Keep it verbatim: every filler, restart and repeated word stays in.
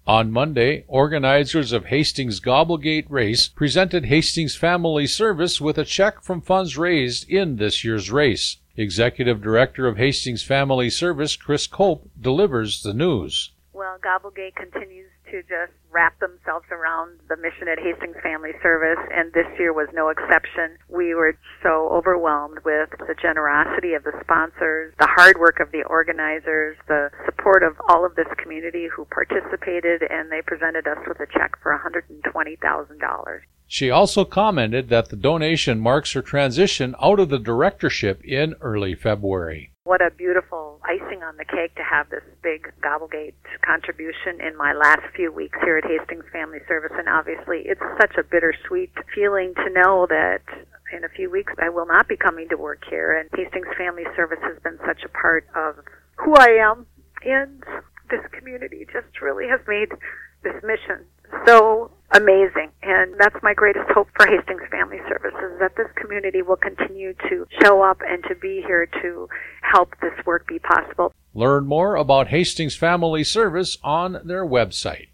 On Monday, organizers of Hastings Gobblegate Race presented Hastings Family Service with a check from funds raised in this year's race. Executive Director of Hastings Family Service, Chris Cope, delivers the news. Well, Gobblegate continues to just wrap themselves around the mission at Hastings Family Service, and this year was no exception. We were so overwhelmed with the generosity of the sponsors, the hard work of the organizers, the support of all of this community who participated, and they presented us with a check for one hundred twenty thousand dollars. She also commented that the donation marks her transition out of the directorship in early February. What a beautiful icing on the cake to have this big Gobblegate contribution in my last few weeks here at Hastings Family Service, and obviously it's such a bittersweet feeling to know that in a few weeks I will not be coming to work here, and Hastings Family Service has been such a part of who I am, and this community just really has made this mission so amazing, and that's my greatest hope for Hastings Family Services, that this community will continue to show up and to be here to help this work be possible. Learn more about Hastings Family Service on their website.